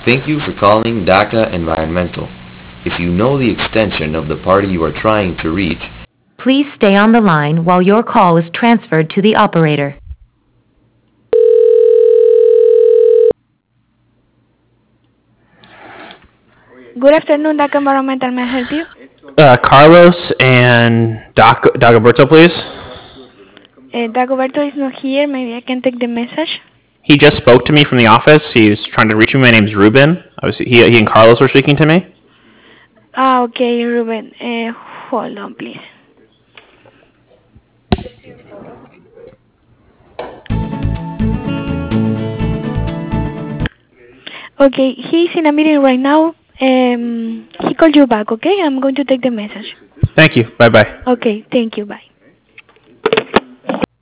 Thank you for calling DACA Environmental. If you know the extension of the party you are trying to reach, Please stay on the line while your call is transferred to the operator. Good afternoon, DACA Environmental. May I help you? Carlos and Dagoberto, please. Dagoberto is not here. Maybe I can take the message. He just spoke to me from the office. He was trying to reach me. My name's Ruben. He and Carlos were speaking to me. Okay, Ruben. Hold on, please. Okay, he's in a meeting right now. He called you back, okay? I'm going to take the message. Thank you. Bye-bye. Okay, thank you. Bye.